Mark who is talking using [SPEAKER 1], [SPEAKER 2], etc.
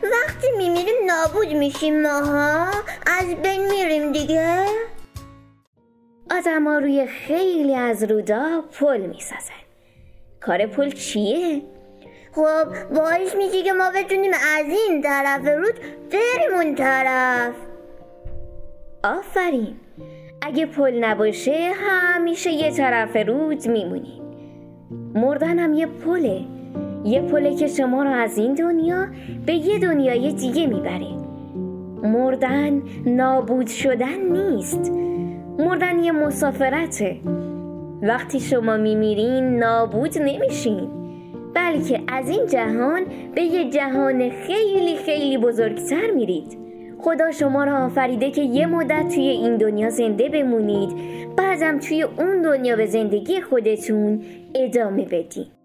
[SPEAKER 1] وقتی میمیریم نابود میشیم ماها، از بین میریم دیگه.
[SPEAKER 2] آدما روی خیلی از رودا پل میسازن. کار پل چیه؟
[SPEAKER 1] خب باعث میشه که ما بتونیم از این طرف رود بریم اون طرف.
[SPEAKER 2] آفرین. اگه پل نباشه همیشه یه طرف رود میمونی. مردن هم یه پله. یه پله که شما رو از این دنیا به یه دنیای دیگه میبره. مردن نابود شدن نیست. مردن یه مسافرته. وقتی شما میمیرین نابود نمیشین، بلکه از این جهان به یه جهان خیلی خیلی بزرگتر میرید. خدا شما را آفریده که یه مدت توی این دنیا زنده بمونید، بعدم توی اون دنیا به زندگی خودتون ادامه بدین.